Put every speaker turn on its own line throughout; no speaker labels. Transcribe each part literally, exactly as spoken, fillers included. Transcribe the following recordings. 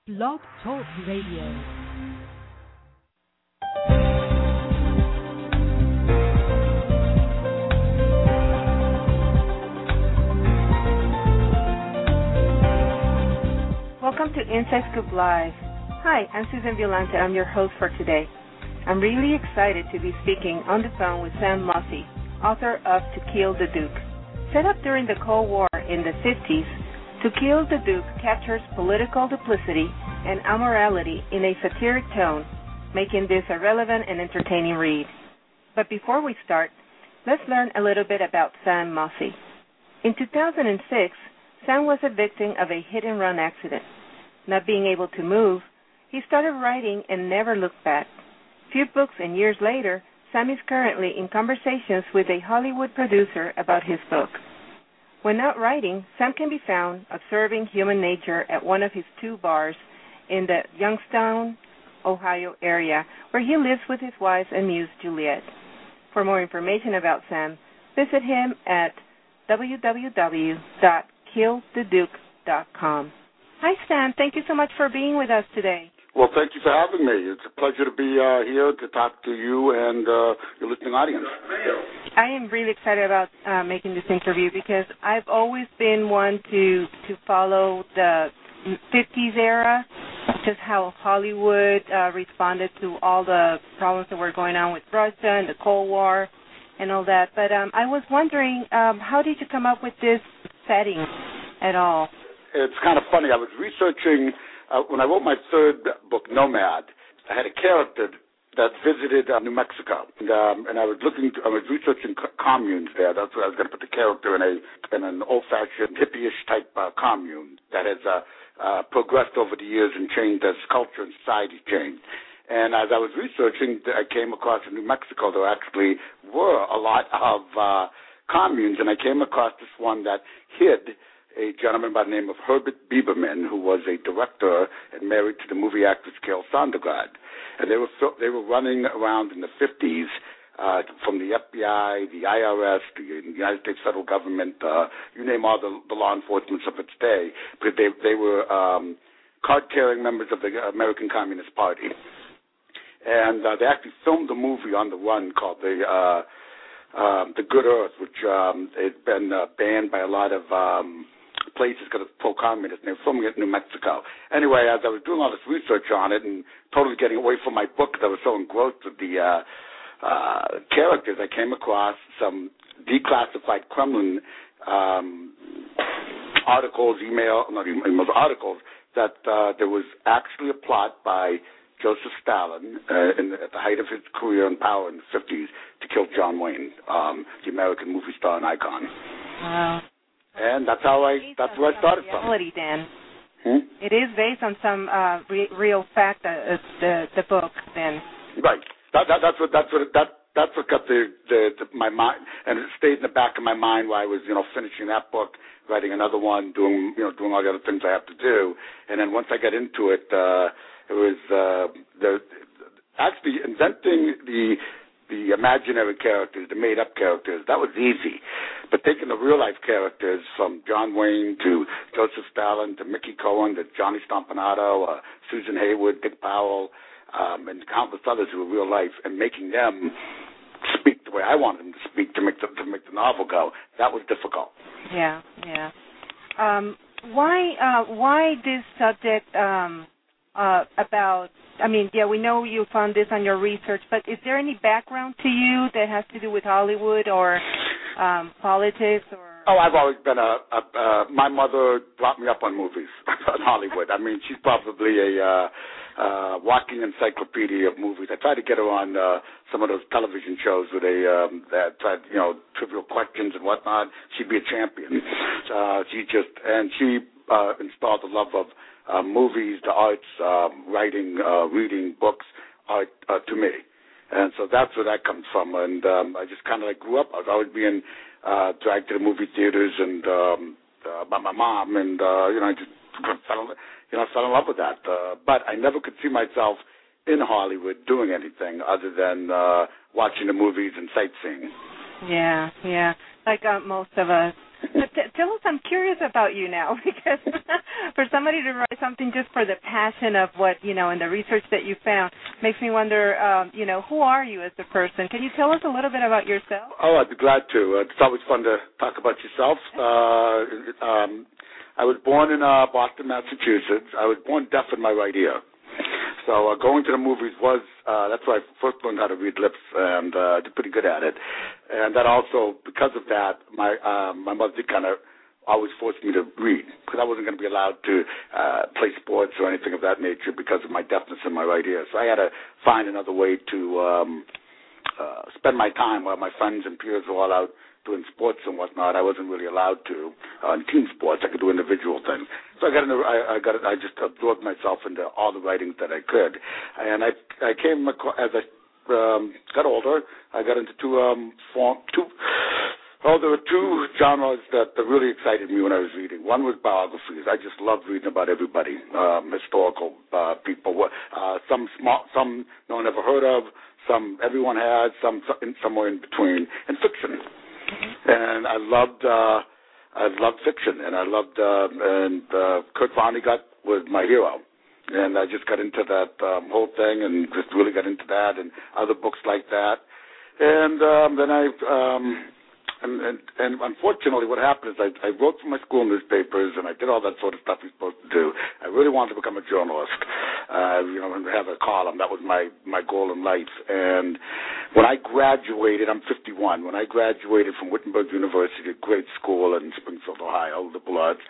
Blog Talk Radio.
Welcome to Inside Scoop Live. Hi, I'm Susan Violante. I'm your host for today. I'm really excited to be speaking on the phone with Sam Mossy, author of To Kill the Duke. Set up during the Cold War in the fifties, To Kill the Duke captures political duplicity and amorality in a satiric tone, making this a relevant and entertaining read. But before we start, let's learn a little bit about Sam Mossy. In two thousand six, Sam was a victim of a hit-and-run accident. Not being able to move, he started writing and never looked back. Few books and years later, Sam is currently in conversations with a Hollywood producer about his book. When not writing, Sam can be found observing human nature at one of his two bars in the Youngstown, Ohio area, where he lives with his wife and muse, Juliet. For more information about Sam, visit him at w w w dot kill the duke dot com. Hi, Sam. Thank you so much for being with us today.
Well, thank you for having me. It's a pleasure to be uh, here to talk to you and uh, your listening audience.
I am really excited about uh, making this interview because I've always been one to to follow the fifties era, just how Hollywood uh, responded to all the problems that were going on with Russia and the Cold War and all that. But um, I was wondering, um, how did you come up with this setting at all?
It's kind of funny. I was researching, uh, when I wrote my third book, Nomad, I had a character that visited uh, New Mexico, and, um, and I was looking, to, I was researching co- communes there. That's where I was going to put the character in a in an old-fashioned hippie-ish type uh, commune that has uh, uh, progressed over the years and changed as culture and society changed. And as I was researching, I came across in New Mexico there actually were a lot of uh, communes, and I came across this one that hid a gentleman by the name of Herbert Biberman, who was a director and married to the movie actress Carol Sondergaard. And they were they were running around in the fifties uh, from the F B I, the I R S, the United States federal government, uh, you name all the, the law enforcement of its day, but they they were um, card-carrying members of the American Communist Party. And uh, they actually filmed a movie on the run called the uh, um, The Good Earth, which um, has been uh, banned by a lot of um, places because it's pro-communist, and they were filming it in New Mexico. Anyway, as I was doing all this research on it and totally getting away from my book because I was so engrossed with the uh, uh, characters, I came across some declassified Kremlin um, articles, email, not emails, articles, that uh, there was actually a plot by Joseph Stalin, uh, in the, at the height of his career and power in the fifties, to kill John Wayne, um, the American movie star and icon.
Wow.
And that's how I, that's where I started from.
Reality, Dan.
Hmm?
It is based on some uh, re- real fact, uh, the the book, then.
Right. That, that, that's what, that's what, that, that's what got the, the, the, my mind, and it stayed in the back of my mind while I was, you know, finishing that book, writing another one, doing, you know, doing all the other things I have to do. And then once I got into it, uh, it was uh, the actually inventing the the imaginary characters, the made-up characters. That was easy, but taking the real-life characters from John Wayne to Joseph Stalin to Mickey Cohen to Johnny Stompanato, uh, Susan Hayward, Dick Powell, um, and countless others who were real life, and making them speak the way I wanted them to speak to make the to make the novel go. That was difficult.
Yeah, yeah. Um, why uh, why this subject? Um, Uh, about, I mean, yeah, we know you found this on your research, but is there any background to you that has to do with Hollywood or um, politics? Or?
Oh, I've always been a, a uh, my mother brought me up on movies on Hollywood. I mean, she's probably a uh, uh, walking encyclopedia of movies. I tried to get her on uh, some of those television shows where they um, that tried, you know, trivial questions and whatnot. She'd be a champion. Uh, she just, and she uh, installed the love of Uh, movies, the arts, um, writing, uh, reading, books, art uh, to me. And so that's where that comes from. And um, I just kind of like grew up. I was always being uh, dragged to the movie theaters and um, uh, by my mom. And, uh, you know, I just fell in, you know, fell in love with that. Uh, but I never could see myself in Hollywood doing anything other than uh, watching the movies and sightseeing.
Yeah, yeah. like uh, most of us. But t- tell us, I'm curious about you now, because for somebody to write something just for the passion of what, you know, and the research that you found makes me wonder, um, you know, who are you as a person? Can you tell us a little bit about yourself?
Oh, I'd be glad to. It's always fun to talk about yourself. Uh, um, I was born in uh, Boston, Massachusetts. I was born deaf in my right ear. So uh, going to the movies was, uh, that's where I first learned how to read lips, and uh, did pretty good at it. And that also, because of that, my uh, my mother kind of always forced me to read, because I wasn't going to be allowed to uh, play sports or anything of that nature because of my deafness in my right ear. So I had to find another way to um, uh, spend my time while my friends and peers were all out doing sports and whatnot. I wasn't really allowed to. Uh, in team sports, I could do individual things. So I got into, I, I got, I just absorbed myself into all the writings that I could, and I, I came across, as I um, got older, I got into two, um, form, two. Oh, there were two genres that, that really excited me when I was reading. One was biographies. I just loved reading about everybody, um, historical uh, people. Uh, some small, some no one ever heard of, some everyone had, some somewhere in between, and fiction. And I loved, uh, I loved fiction, and I loved, uh, and uh, Kurt Vonnegut was my hero. And I just got into that um, whole thing, and just really got into that, and other books like that. And um, then I. Um, And, and, and unfortunately, what happened is I, I wrote for my school newspapers, and I did all that sort of stuff you're supposed to do. I really wanted to become a journalist, uh, you know, and have a column. That was my, my goal in life. And when I graduated, I'm fifty-one. When I graduated from Wittenberg University, a great school in Springfield, Ohio, liberal arts,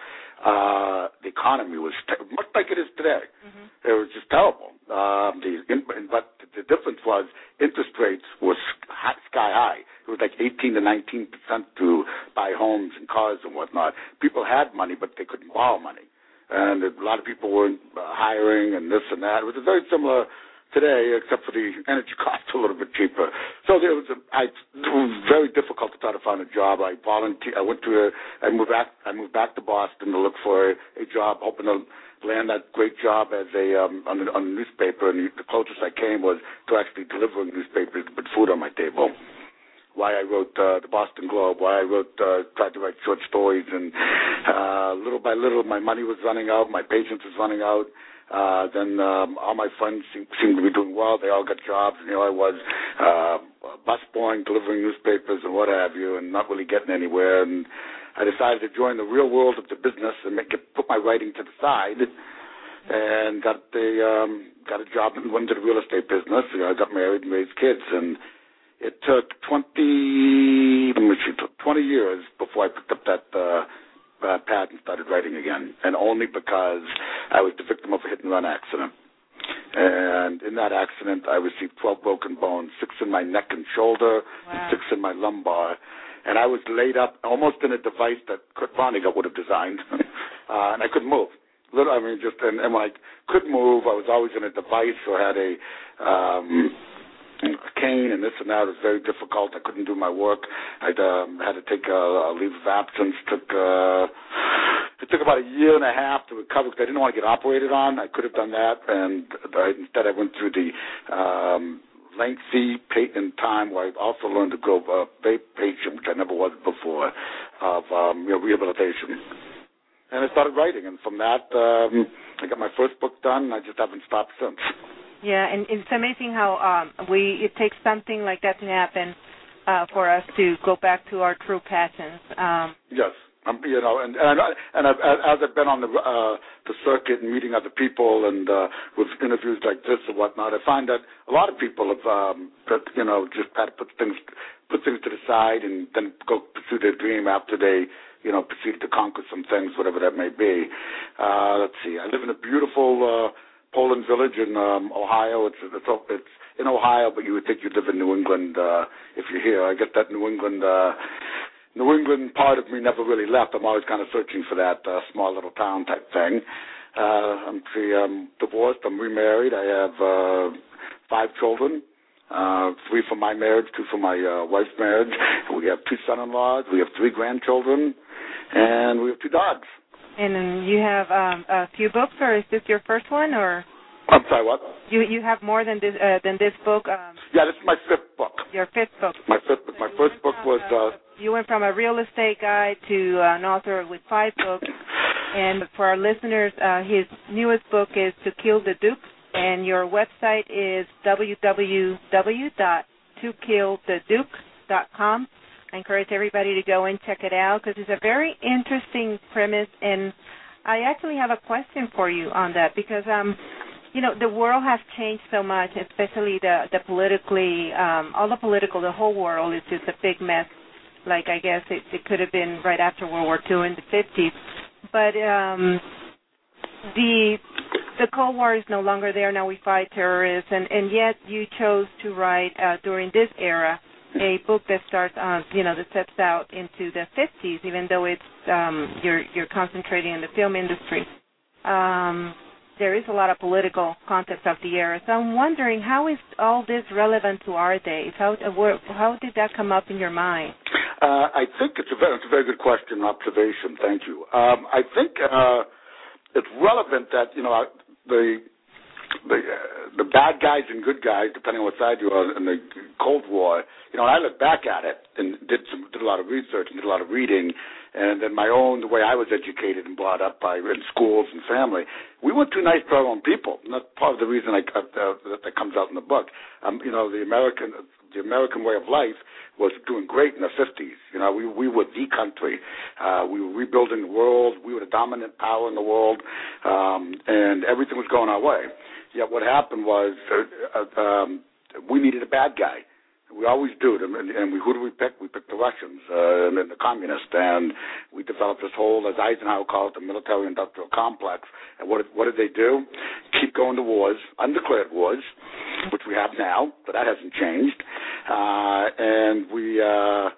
uh, the economy was te- much like it is today. Mm-hmm. It was just terrible. Um, the, in, but the difference was interest rates were sky high. It was like eighteen to nineteen percent to buy homes and cars and whatnot. People had money, but they couldn't borrow money. And a lot of people weren't uh, hiring and this and that. It was very similar today, except for the energy costs a little bit cheaper. So there was a, I, it was very difficult to try to find a job. I volunteered. I went to a, I moved back, I moved back to Boston to look for a, a job, hoping to land that great job as a, um, on, a, on a newspaper. And the closest I came was to actually delivering newspapers to put food on my table. Why I wrote uh, the Boston Globe, why I wrote, uh, tried to write short stories, and uh, little by little my money was running out, my patience was running out. Uh, then um, all my friends seemed, seemed to be doing well. They all got jobs, and here I was uh, busboying, delivering newspapers and what have you, and not really getting anywhere. And I decided to join the real world of the business and make it, put my writing to the side, and got the um, got a job and went into the real estate business. You know, I got married and raised kids, and it took twenty, let me see, twenty years before I picked up that uh, uh, pad and started writing again, and only because I was the victim of a hit-and-run accident. And in that accident, I received twelve broken bones, six in my neck and shoulder, wow. and six in my lumbar. And I was laid up almost in a device that Kurt Vonnegut would have designed, uh, and I couldn't move. Little, I mean, just and, and when I couldn't move, I was always in a device or had a um, a cane and this and that. It was very difficult. I couldn't do my work. I um, had to take a, a leave of absence. Took uh, it took about a year and a half to recover because I didn't want to get operated on. I could have done that, and I, instead I went through the um, lengthy patent time where I also learned to go uh, patient, which I never was before, of um, you know, rehabilitation. And I started writing, and from that, um, I got my first book done, and I just haven't stopped since.
Yeah, and it's amazing how um, we it takes something like that to happen uh, for us to go back to our true passions. Um,
yes, um, you know, and and, I, and I've, as I've been on the uh, the circuit and meeting other people and uh, with interviews like this and whatnot, I find that a lot of people have, um, that, you know, just had to put things put things to the side and then go pursue their dream after they, you know, proceeded to conquer some things, whatever that may be. Uh, let's see, I live in a beautiful Uh, Poland Village in um, Ohio. It's, it's it's in Ohio, but you would think you'd live in New England uh, if you're here. I guess that New England uh, New England part of me never really left. I'm always kind of searching for that uh, small little town type thing. Uh, I'm, see, I'm divorced. I'm remarried. I have uh, five children, uh, three from my marriage, two from my uh, wife's marriage. We have two son-in-laws. We have three grandchildren, and we have two dogs.
And then you have um, a few books, or is this your first one, or?
I'm sorry, what?
You you have more than this uh, than this book. Um,
yeah, this is my fifth book.
Your fifth book.
My fifth book. My first book was. Uh,
you went from a real estate guy to uh, an author with five books. And for our listeners, uh, his newest book is To Kill the Duke, and your website is w w w dot to kill the duke dot com. I encourage everybody to go and check it out because it's a very interesting premise, and I actually have a question for you on that because, um, you know, the world has changed so much, especially the, the politically, um, all the political, the whole world is just a big mess. Like I guess it, it could have been right after World War Two in the fifties. But um, the the Cold War is no longer there. Now we fight terrorists, and, and yet you chose to write uh, during this era a book that starts, uh, you know, that steps out into the fifties, even though it's um, you're you're concentrating in the film industry. Um, there is a lot of political context of the era. So I'm wondering, how is all this relevant to our days? How how did that come up in your mind?
Uh, I think it's a very, it's a very good question, observation. Thank you. Um, I think uh, it's relevant that, you know, the the uh, the bad guys and good guys, depending on what side you're on, in the Cold War. You know, I look back at it and did some did a lot of research and did a lot of reading, and then my own the way I was educated and brought up by in schools and family. We weren't too nice to our own people. And that's part of the reason I uh, that, that comes out in the book. Um, you know, the American the American way of life was doing great in the fifties. You know, we we were the country. Uh, we were rebuilding the world. We were the dominant power in the world, um, and everything was going our way. Yet what happened was uh, uh, um, we needed a bad guy. We always do, and, and we, who do we pick? We picked the Russians uh, and the communists, and we developed this whole, as Eisenhower called it, the military-industrial complex. And what, what did they do? Keep going to wars, undeclared wars, which we have now, but that hasn't changed. Uh, and we, uh,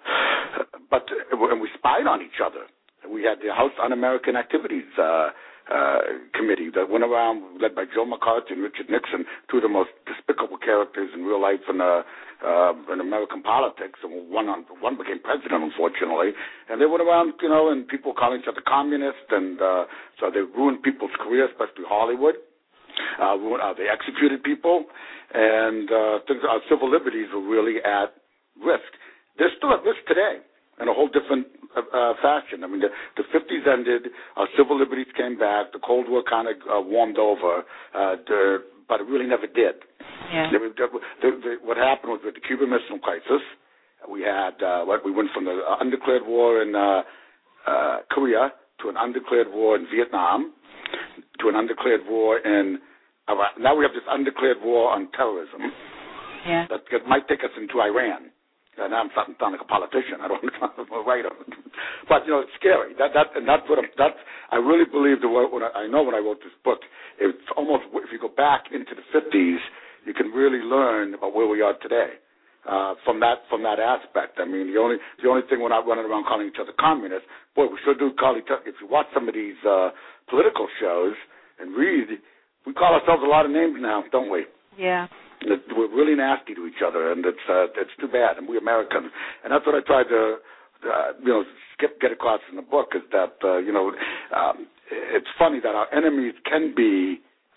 but and we spied on each other. We had the House Un-American Activities uh, Uh, committee that went around, led by Joe McCarthy and Richard Nixon, two of the most despicable characters in real life in, uh, uh, in American politics. And one on, one became president, unfortunately. And they went around, you know, and people calling each other communist, and uh, so they ruined people's careers, especially Hollywood. Uh, ruined, uh, they executed people, and uh, things, our civil liberties were really at risk. They're still at risk today, in a whole different uh, fashion. I mean, the, the fifties ended, our civil liberties came back, the Cold War kind of uh, warmed over, uh, the, but it really never did.
Yeah.
The, the, the, the, what happened was with the Cuban Missile Crisis, we had, uh, what, we went from the undeclared war in uh, uh, Korea to an undeclared war in Vietnam to an undeclared war in Iraq. Now we have this undeclared war on terrorism.
Yeah.
That, that might take us into Iran. And I'm not sounding like a politician. I don't want to write them, but you know it's scary. That that and that's what I'm, that's. I really believe the when I, I know when I wrote this book, it's almost if you go back into the fifties, you can really learn about where we are today uh, from that from that aspect. I mean, the only the only thing we're not running around calling each other communists. Boy, we sure do call each other. If you watch some of these uh, political shows and read, we call ourselves a lot of names now, don't we?
Yeah.
We're really nasty to each other, and it's uh, it's too bad. And we Americans, and that's what I tried to, uh, you know, get get across in the book is that uh, you know, um, it's funny that our enemies can be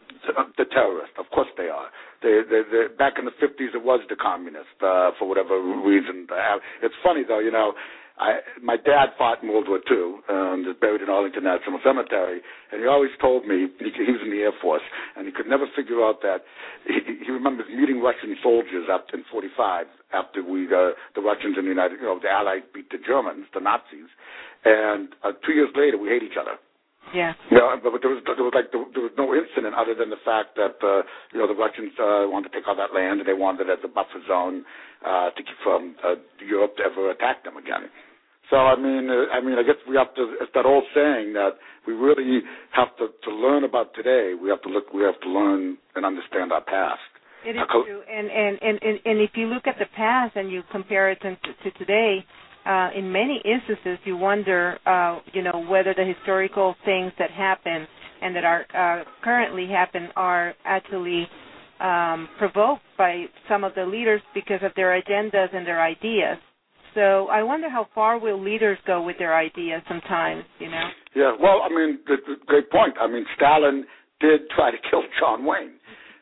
the terrorists. Of course they are. They, they, they back in the fifties, it was the communists uh, for whatever reason. It's funny though, you know. I, my dad fought in World War Two and is buried in Arlington National Cemetery, and he always told me, he, he was in the Air Force, and he could never figure out that, he, he remembers meeting Russian soldiers after, in forty-five, after we, uh, the Russians and the United, you know, the Allies beat the Germans, the Nazis, and uh, two years later we hate each other.
Yeah.
You know, but, but there was there was like there, there was no incident other than the fact that uh, you know the Russians uh, wanted to take all that land and they wanted it as a buffer zone uh, to keep from uh, Europe to ever attack them again. So I mean, uh, I mean, I guess we have to. It's that old saying that we really have to, to learn about today. We have to look. We have to learn and understand our past.
It is true, and and, and and and if you look at the past and you compare it to, to today. Uh, in many instances, you wonder, uh, you know, whether the historical things that happen and that are uh, currently happen are actually um, provoked by some of the leaders because of their agendas and their ideas. So I wonder how far will leaders go with their ideas sometimes, you know?
Yeah, well, I mean, the, the great point. I mean, Stalin did try to kill John Wayne.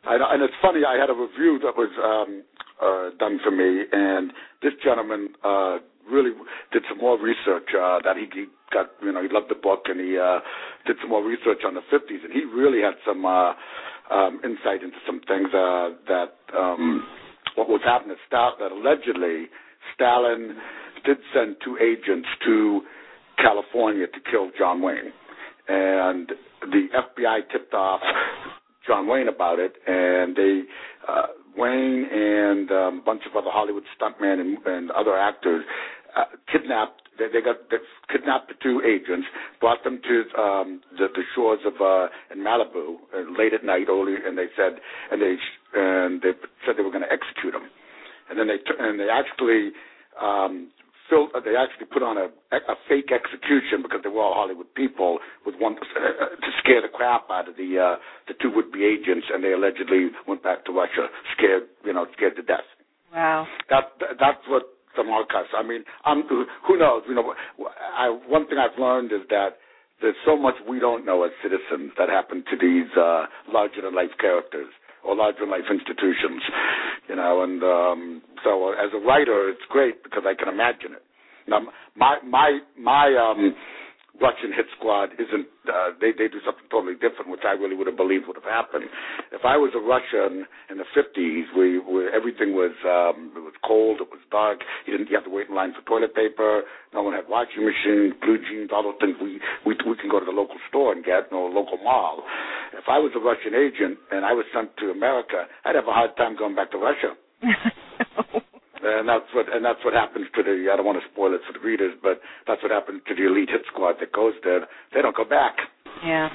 I know, and it's funny. I had a review that was um, uh, done for me, and this gentleman uh, really did some more research. Uh, that he, he got, you know, he loved the book, and he uh, did some more research on the fifties, and he really had some uh, um, insight into some things uh, that um, what was happening. Stal- that allegedly Stalin did send two agents to California to kill John Wayne, and the F B I tipped off John Wayne about it, and they uh, Wayne and um, a bunch of other Hollywood stuntmen and, and other actors uh, kidnapped. They, they got they kidnapped the two agents, brought them to um, the, the shores of uh, in Malibu uh, late at night, early, and they said and they and they said they were going to execute them, and then they t- and they actually. Um, Filled, they actually put on a, a fake execution because they were all Hollywood people with one uh, to scare the crap out of the uh, the two would-be agents, and they allegedly went back to Russia, scared you know scared to death.
Wow.
That that's what some archives. I mean, I'm, who knows? You know, I, one thing I've learned is that there's so much we don't know as citizens that happened to these uh, larger-than-life characters or larger-than-life institutions, you know, and um, so as a writer, it's great because I can imagine it. Now, my my my um, Russian hit squad isn't. Uh, they they do something totally different, which I really would have believed would have happened. If I was a Russian in the fifties, we, we everything was um, it was cold, it was dark. You didn't you have to wait in line for toilet paper. No one had washing machines, blue jeans, all those things we we we can go to the local store and get, or a local mall. If I was a Russian agent and I was sent to America, I'd have a hard time going back to Russia. And that's what and that's what happens to the. I don't want to spoil it for the readers, but that's what happens to the elite hit squad that goes there. They don't go back.
Yeah.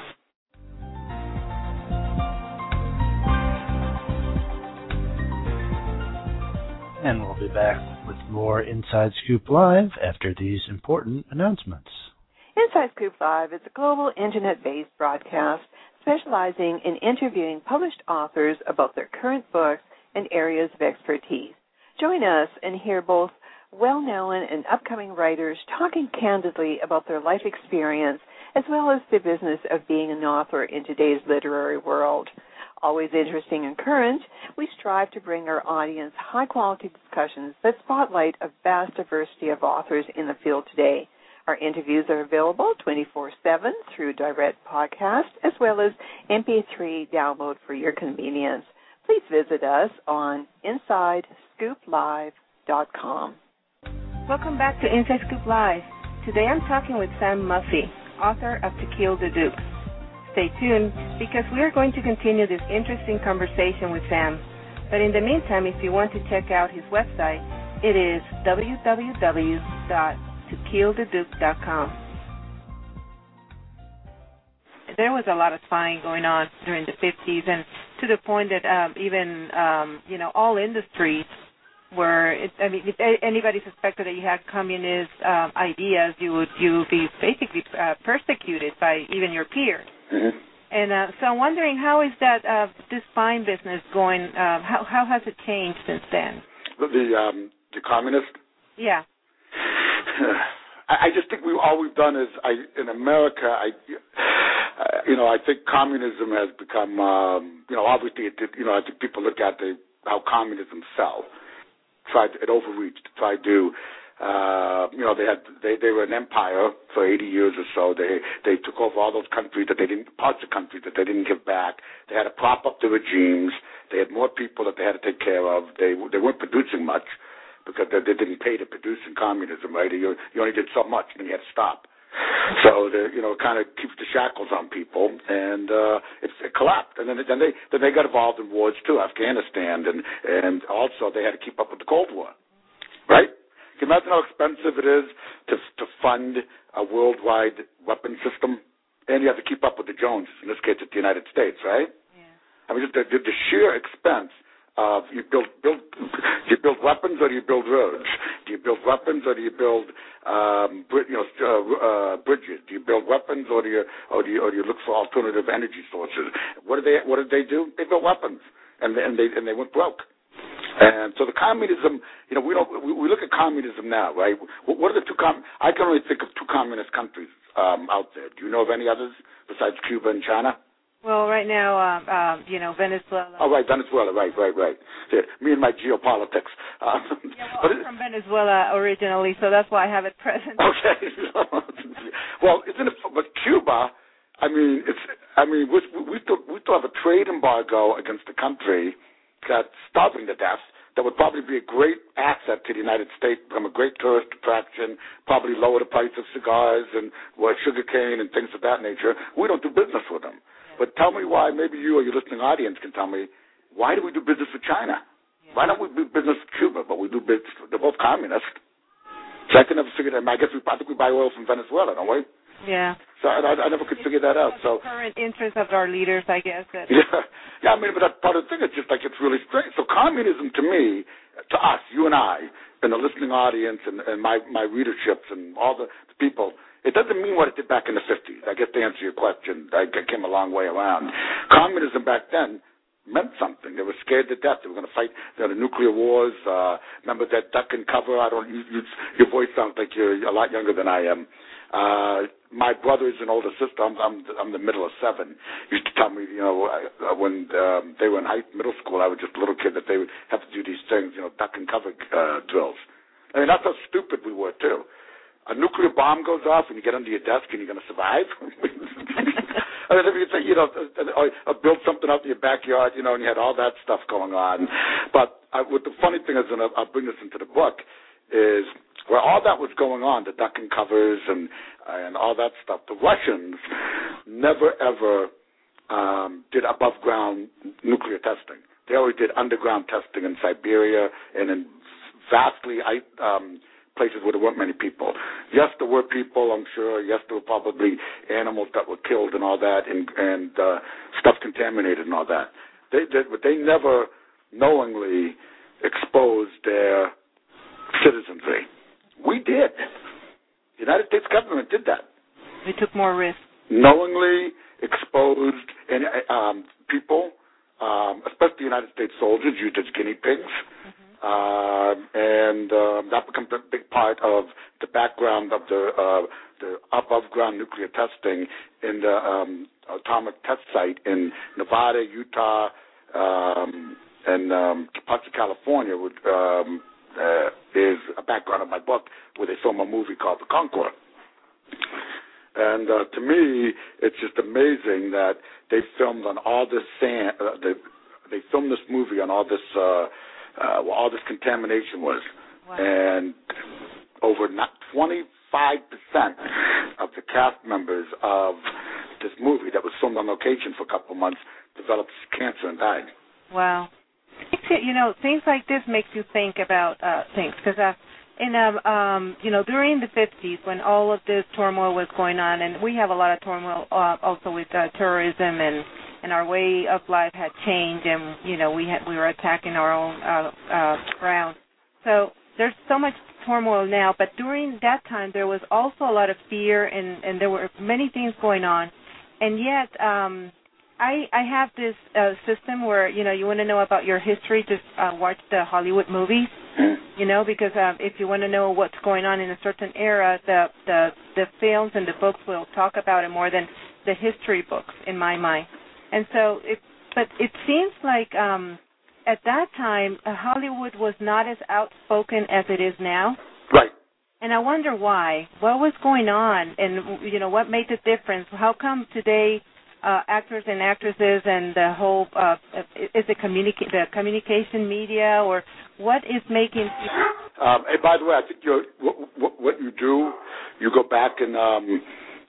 And we'll be back with more Inside Scoop Live after these important announcements.
Inside Scoop Live is a global internet-based broadcast specializing in interviewing published authors about their current books and areas of expertise. Join us and hear both well-known and upcoming writers talking candidly about their life experience as well as the business of being an author in today's literary world. Always interesting and current, we strive to bring our audience high-quality discussions that spotlight a vast diversity of authors in the field today. Our interviews are available twenty-four seven through direct podcast as well as M P three download for your convenience. Please visit us on inside scoop live dot com. Welcome back to Inside Scoop Live. Today I'm talking with Sam Mussey, author of To Kill the Duke. Stay tuned because we are going to continue this interesting conversation with Sam. But in the meantime, if you want to check out his website, it is w w w dot to kill the duke dot com. There was a lot of spying going on during the fifties, and to the point that um, even, um, you know, all industries were, it, I mean, if anybody suspected that you had communist um, ideas, you would you would be basically uh, persecuted by even your peers.
Mm-hmm.
And uh, so I'm wondering, how is that, uh, this spying business going, uh, how, how has it changed since then?
The, the, um, the communist?
Yeah.
I, I just think we all we've done is, I, in America, I, uh, you know, I think communism has become, um, you know, obviously, it did, you know, I think people look at the how communism fell, tried it overreached, tried to, uh, you know, they had they, they were an empire for eighty years or so. They they took over all those countries that they didn't, parts of countries that they didn't give back. They had to prop up the regimes. They had more people that they had to take care of. They they weren't producing much, because they, they didn't pay to produce in communism, right? You, you only did so much, and then you had to stop. So, the, you know, it kind of keeps the shackles on people, and uh, it, it collapsed. And then, then they then they got involved in wars too, Afghanistan, and and also they had to keep up with the Cold War, right? Can you imagine how expensive it is to to fund a worldwide weapon system, and you have to keep up with the Joneses. In this case, it's the United States, right? Yeah. I mean, just the, the, the sheer expense. Uh, you build build do you build weapons or do you build roads? Do you build weapons or do you build um, you know uh, uh, bridges? Do you build weapons or do you or do you or do you look for alternative energy sources? What did they What did they do? They built weapons, and they, and they and they went broke. And so the communism, you know, we don't we, we look at communism now, right? What, what are the two com? I can only think of two communist countries um, out there. Do you know of any others besides Cuba and China?
Well, right now, um, um, you know, Venezuela.
Oh, right, Venezuela, right, right, right. Yeah, me and my geopolitics. Uh,
yeah, well, I'm it, from Venezuela originally, so that's why I have it present.
Okay. Well, isn't it? But Cuba, I mean, it's. I mean, we, we still we still have a trade embargo against the country that's starving to death. That would probably be a great asset to the United States, become a great tourist attraction, probably lower the price of cigars and well, sugar cane and things of that nature. We don't do business with them. But tell me why, maybe you or your listening audience can tell me, why do we do business with China? Yeah. Why don't we do business with Cuba, but we do business, they're both communists. So I can never figure that out. I guess we, I think we buy oil from Venezuela, don't we?
Yeah.
So I, I, I never could figure that out. So
the current interest of our leaders, I guess. That
yeah, yeah. I mean, but that's part of the thing. It's just like it's really strange. So communism, to me, to us, you and I, and the listening audience, and, and my my readerships, and all the, the people, it doesn't mean what it did back in the fifties. I guess to answer your question, I came a long way around. Communism back then meant something. They were scared to death. They were going to fight you know, the nuclear wars. Uh, remember that duck and cover? I don't. You, you, your voice sounds like you're a lot younger than I am. Uh, my brother's an older sister. I'm, I'm, I'm the middle of seven. Used to tell me, you know, uh, when um, they were in high middle school, I was just a little kid, that they would have to do these things, you know, duck and cover uh, drills. I mean, that's how stupid we were too. A nuclear bomb goes off, and you get under your desk, and you're going to survive. I mean, if you think, you know, or, or build something out in your backyard, you know, and you had all that stuff going on. But I, what the funny thing is, and I'll, I'll bring this into the book, is where all that was going on, the duck and covers and and all that stuff, the Russians never ever um, did above ground nuclear testing. They always did underground testing in Siberia and in vastly um, places where there weren't many people. Yes, there were people, I'm sure. Yes, there were probably animals that were killed and all that, and, and uh, stuff contaminated and all that. They did, but they never knowingly exposed their citizenry. We did. The United States government did that.
We took more risks.
Knowingly exposed and, um, people, um, especially United States soldiers, used as guinea pigs. Mm-hmm. Uh, and um, that becomes a big part of the background of the, uh, the above-ground nuclear testing in the um, atomic test site in Nevada, Utah, um, and um, parts of California, with um, Uh, is a background of my book where they film a movie called The Conqueror. And uh, to me, it's just amazing that they filmed on all this sand. Uh, they, they filmed this movie on all this, uh, uh, where all this contamination was. Wow. And over not twenty-five percent of the cast members of this movie that was filmed on location for a couple of months developed cancer and died.
Wow. You know, things like this makes you think about uh, things because, uh, in um, um, you know, during the fifties when all of this turmoil was going on, and we have a lot of turmoil uh, also with uh, tourism, and, and our way of life had changed, and you know, we had we were attacking our own uh, uh, ground. So there's so much turmoil now, but during that time there was also a lot of fear, and, and there were many things going on, and yet. Um, I, I have this uh, system where, you know, you want to know about your history, just uh, watch the Hollywood movies, you know, because um, if you want to know what's going on in a certain era, the, the the films and the books will talk about it more than the history books, in my mind. And so, it, but it seems like um, at that time, uh, Hollywood was not as outspoken as it is now.
Right.
And I wonder why. What was going on, and, you know, what made the difference? How come today... Uh, actors and actresses and the whole, uh, is it communica- the communication media, or what is making people...
Um, and by the way, I think you're, what, what you do, you go back and, um,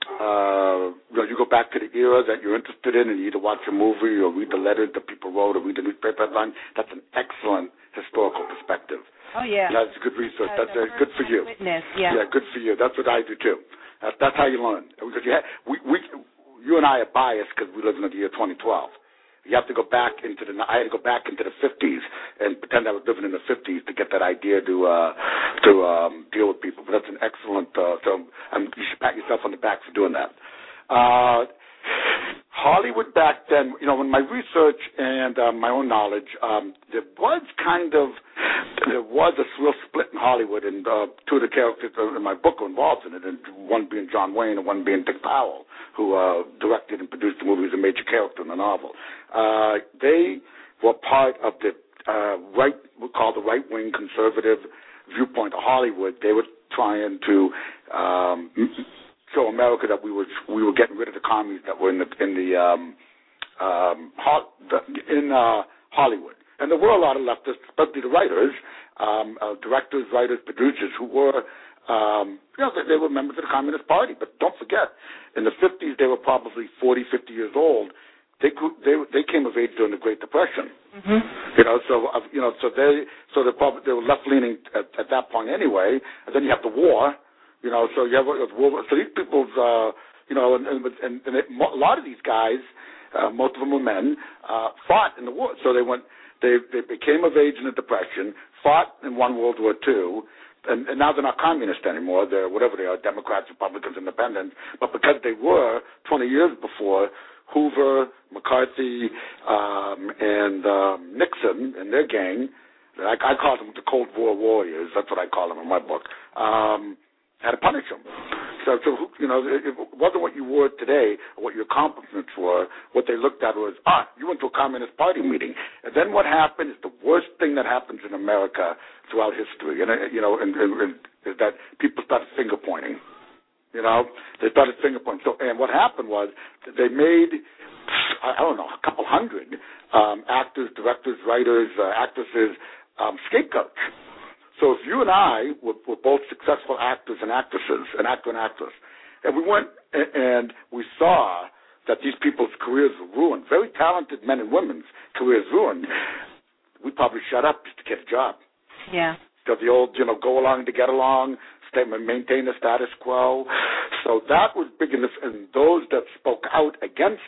uh, you know, you go back to the era that you're interested in, and you either watch a movie or read the letters that people wrote or read the newspaper headline. That's an excellent historical perspective.
Oh, yeah.
That's good research. Uh, that's uh, good for you.
Witness, yeah.
Yeah, good for you. That's what I do, too. That's, that's how you learn. Because you have, we... we You and I are biased because we live in the year twenty twelve. You have to go back into the. I had to go back into the fifties and pretend I was living in the fifties to get that idea to uh, to um, deal with people. But that's an excellent. Uh, so um, you should pat yourself on the back for doing that. Uh, Hollywood back then, you know, in my research and uh, my own knowledge, um, there was kind of there was a real split in Hollywood, and uh, two of the characters in my book are involved in it, and one being John Wayne and one being Dick Powell. who uh, directed and produced the movie, was a major character in the novel. Uh, they were part of the uh, right, we call the right-wing conservative viewpoint of Hollywood. They were trying to um, show America that we were we were getting rid of the commies that were in the in the um, um, ho- the, in uh, Hollywood. And there were a lot of leftists, especially the writers, um, uh, directors, writers, producers, who were, um, you know, they, they were members of the Communist Party. But don't forget, in the fifties, they were probably forty, fifty years old. They grew, they they came of age during the Great Depression. Mm-hmm. You know, so uh, you know, so they so they probably they were left leaning at, at that point anyway. And then you have the war. You know, so you have uh, war. So these people's, uh, you know, and and, and, and it, a lot of these guys, uh, most of them were men, uh, fought in the war. So they went. They they became of age in the Depression, fought and won World War Two, and, and now they're not communist anymore. They're whatever they are, Democrats, Republicans, Independents. But because they were twenty years before, Hoover, McCarthy, um, and um, Nixon and their gang, I, I call them the Cold War warriors. That's what I call them in my book. Um, had to punish them. So, so, you know, it wasn't what you were today or what your accomplishments were. What they looked at was, ah, you went to a Communist Party meeting. And then what happened is the worst thing that happens in America throughout history, and, you know, and, and, and is that people started finger pointing. You know, they started finger pointing. So, and what happened was they made, I don't know, a couple hundred um, actors, directors, writers, uh, actresses, um, scapegoats. So if you and I were, were both successful actors and actresses, an actor and actress, and we went and we saw that these people's careers were ruined, very talented men and women's careers ruined, we'd probably shut up just to get a job.
Yeah.
So the old, you know, go along to get along, stay, maintain the status quo. So that was big in this, and those that spoke out against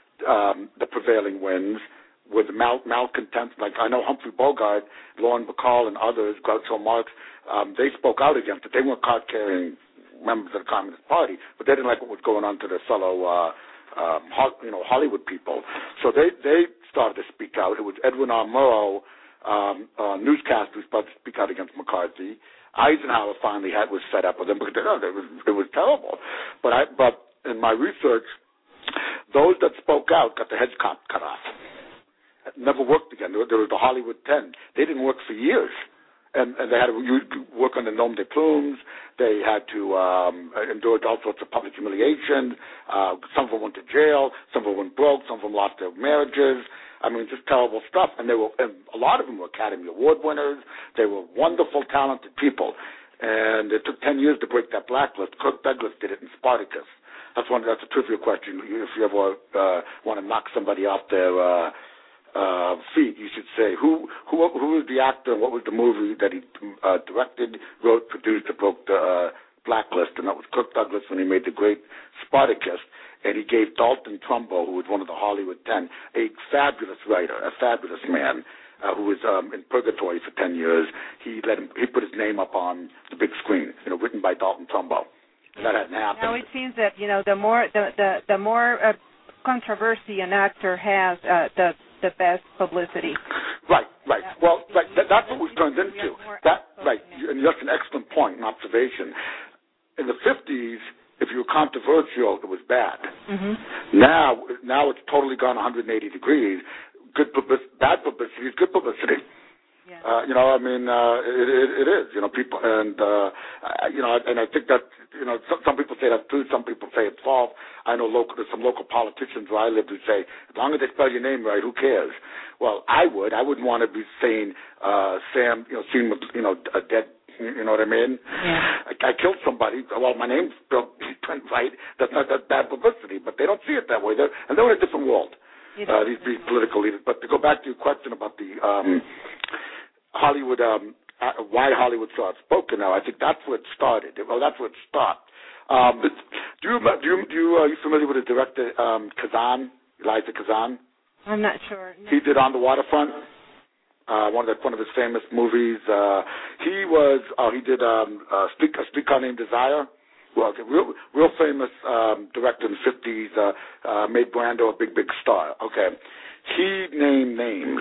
um, the prevailing winds with mal- malcontents, like I know Humphrey Bogart, Lauren Bacall, and others, Groucho Marx, um, they spoke out against it. They weren't card-carrying members of the Communist Party, but they didn't like what was going on to their fellow, uh, um, ho- you know, Hollywood people. So they, they started to speak out. It was Edwin R. Murrow, um, uh, newscaster, who started to speak out against McCarthy. Eisenhower finally had was fed up with them because oh, it was it was terrible. But I but in my research, those that spoke out got their heads cut cut off. Never worked again. There was the Hollywood Ten. They didn't work for years, and, and they had to work on the nom de plumes. They had to um, endure all sorts of public humiliation. Uh, some of them went to jail. Some of them went broke. Some of them lost their marriages. I mean, just terrible stuff. And they were, and a lot of them were Academy Award winners. They were wonderful, talented people. And it took ten years to break that blacklist. Kirk Douglas did it in Spartacus. That's one. That's a trivia question. If you ever uh, want to knock somebody off their uh, uh, feet, you should say who who who was the actor and what was the movie that he uh, directed, wrote, produced, that broke the uh, blacklist, and that was Kirk Douglas when he made the great Spartacus. And he gave Dalton Trumbo, who was one of the Hollywood Ten, a fabulous writer, a fabulous man, uh, who was um, in purgatory for ten years. He let him. He put his name up on the big screen, you know, written by Dalton Trumbo. And that hadn't happened.
Now it seems that you know the more the the, the more uh, controversy an actor has, uh, the the best publicity.
Right, right. That well, right. That, that's what we've turned into. That right, and that's an excellent point and observation. In the fifties, if you were controversial, it was bad. Mm-hmm. Now, now it's totally gone one hundred eighty degrees. Good publicity, bad publicity is good publicity. Yeah. Uh, you know, I mean, uh, it, it, it is. You know, people, and uh, you know, and I think that you know, some, some people say that's true. Some people say it's false. I know local, there's some local politicians where I live who say, as long as they spell your name right, who cares? Well, I would. I wouldn't want to be saying uh, Sam, you know, seen with, you know, a dead. You know what I mean? Yeah. I, I killed somebody. Well, my name's spelled right. That's not that bad publicity, but they don't see it that way. They're, and they're in a different world. Uh, these, these political leaders. But to go back to your question about the um, Hollywood, um, uh, why Hollywood so outspoken now, I think that's where it started. Well, that's where it stopped. Um, but do you do you, do you are you familiar with the director um, Kazan, Elijah Kazan?
I'm not sure. No.
He did On the Waterfront. Uh, one of the, one of his famous movies. Uh, he was uh, he did um, uh, Street, A Streetcar Named Desire. Well, okay, real real famous um, director in the fifties. Uh, uh, made Brando a big big star. Okay, he named names.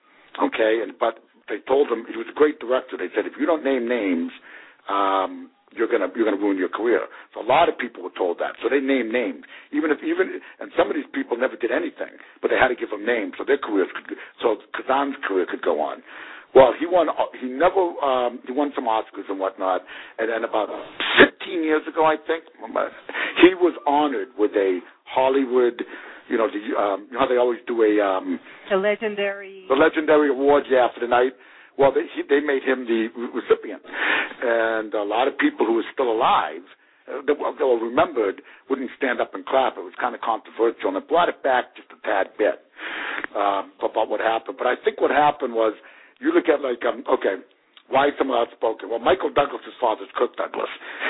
Okay, and but they told him he was a great director. They said if you don't name names, um, you're gonna you're gonna ruin your career. So a lot of people were told that. So they named names. Even if even and some of these people never did anything, but they had to give them names so their careers could so Kazan's career could go on. Well, he won. He never. Um, he won some Oscars and whatnot. And then about fifteen years ago, I think, he was honored with a Hollywood. You know, the, um, you know how they always do a um,
the legendary
the legendary award, yeah, for the night. Well, they he, they made him the recipient, and a lot of people who are still alive, uh, that, were, that were remembered, wouldn't stand up and clap. It was kind of controversial, and it brought it back just a tad bit uh, about what happened. But I think what happened was. You look at, like, um, okay, why is someone outspoken? Well, Michael Douglas's father's Kirk Douglas.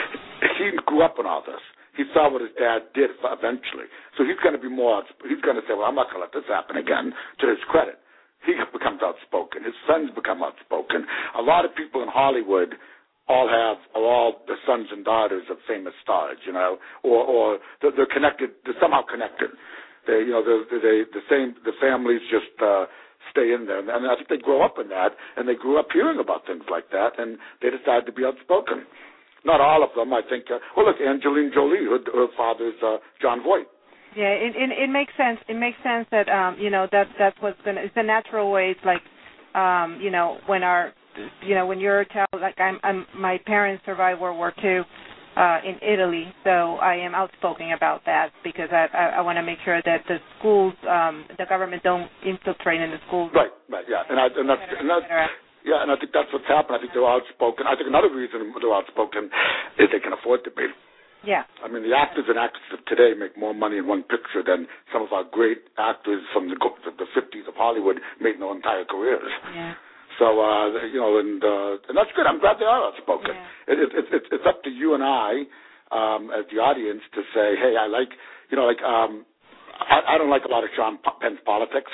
He grew up in all this. He saw what his dad did eventually. So he's going to be more, he's going to say, well, I'm not going to let this happen again, to his credit. He becomes outspoken. His sons become outspoken. A lot of people in Hollywood all have, are all the sons and daughters of famous stars, you know, or, or they're, they're connected, they're somehow connected. They, you know, they're, they the same, the families just, uh, stay in there. And I think they grow up in that, and they grew up hearing about things like that, and they decided to be outspoken. Not all of them, I think. Uh, well, look, Angelina Jolie, her, her father's uh, John Voight.
Yeah, it, it it makes sense. It makes sense that um, you know that that's what's gonna. It's the natural way. It's like, um, you know, when our, you know, when you're a child. Like I'm, I'm my parents survived World War Two. Uh, in Italy, so I am outspoken about that because I, I, I want to make sure that the schools, um, the government don't infiltrate in the schools.
Right, right, yeah, and I, and that's, and that's, yeah, and I think that's what's happened. I think they're outspoken. I think another reason they're outspoken is they can afford to be.
Yeah.
I mean, the actors and actresses of today make more money in one picture than some of our great actors from the the fifties of Hollywood made in their entire careers.
Yeah.
So, uh, you know, and uh, and that's good. I'm glad they are outspoken. Yeah. It, it, it, it, it's up to you and I, um, as the audience, to say, hey, I like, you know, like, um, I, I don't like a lot of Sean Penn's politics,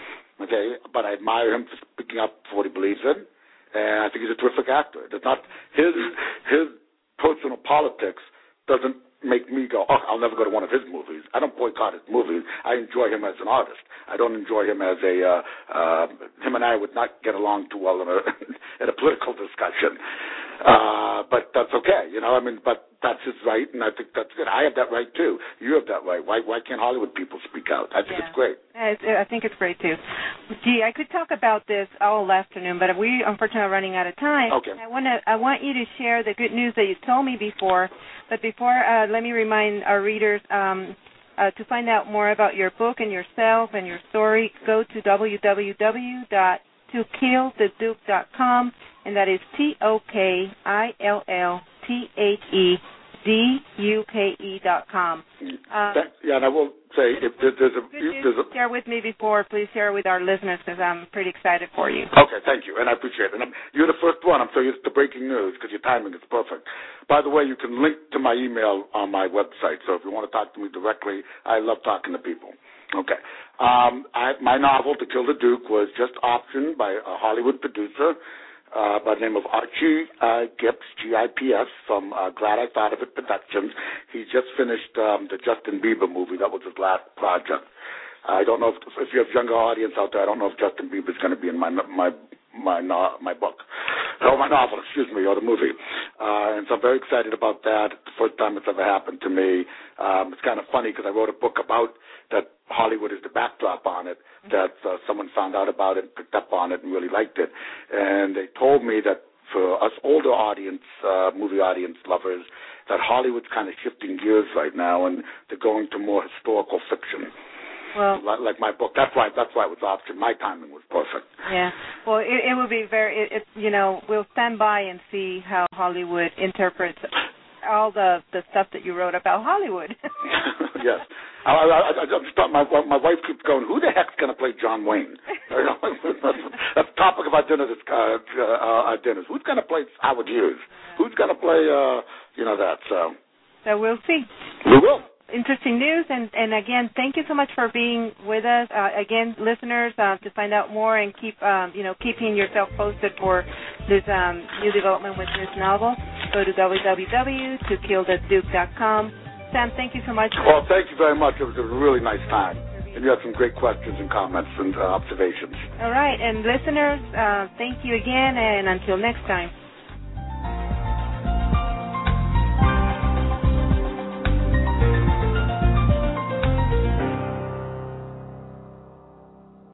okay, but I admire him for speaking up for what he believes in, and I think he's a terrific actor. It's not his his personal politics doesn't make me go, oh, I'll never go to one of his movies. I don't boycott his movies. I enjoy him as an artist. I don't enjoy him as a, uh, uh, him and I would not get along too well in a, in a political discussion. Uh, but that's okay, you know, I mean, but that's his right, and I think that's good. I have that right, too. You have that right. Why why can't Hollywood people speak out? I think
yeah.
it's great.
I think it's great, too. Gee, I could talk about this all afternoon, but we, unfortunately, are running out of time.
Okay.
I, wanna, I want you to share the good news that you told me before, but before, uh, let me remind our readers, um, uh, to find out more about your book and yourself and your story, go to w w w dot to kill the duke dot com, and that is T O K I L L T H E D U K E dot com. Um,
yeah, and I will say, if there's a...
If
there's a
share with me before, please share with our listeners, because I'm pretty excited for you.
Okay, thank you, and I appreciate it. And I'm, you're the first one. I'm so used to breaking news, because your timing is perfect. By the way, you can link to my email on my website, so if you want to talk to me directly, I love talking to people. Okay. Um, I, my novel, To Kill the Duke, was just optioned by a Hollywood producer uh, by the name of Archie uh, Gips, G I P S, from uh, Glad I Thought of It Productions. He just finished um, the Justin Bieber movie. That was his last project. I don't know if, if you have younger audience out there, I don't know if Justin Bieber is going to be in my my my no, my book, or my novel, excuse me, or the movie. Uh, and so I'm very excited about that. It's the first time it's ever happened to me. Um, it's kind of funny because I wrote a book about that Hollywood is the backdrop on it, that uh, someone found out about it, picked up on it, and really liked it. And they told me that for us older audience, uh, movie audience lovers, that Hollywood's kind of shifting gears right now, and they're going to more historical fiction.
Well,
like, like my book. That's why. That's why it was optioned. My timing was perfect.
Yeah. Well, it, it will be very. It, it, you know, we'll stand by and see how Hollywood interprets all the the stuff that you wrote about Hollywood.
Yes. I, I, I just thought my my wife keeps going, who the heck's going to play John Wayne? That's the topic of our dinner. This, uh, uh, our dinners. Who's going to play Howard Hughes? Yeah. Who's going to play? Uh, you know that. So.
So we'll see.
We will.
Interesting news, and, and again, thank you so much for being with us. Uh, again, listeners, uh, to find out more and keep, um, you know, keeping yourself posted for this um, new development with this novel, go to w w w dot to kill the duke dot com. Sam, thank you so much.
Well, thank you very much. It was a really nice time, and you had some great questions and comments and uh, observations.
All right, and listeners, uh, thank you again, and until next time.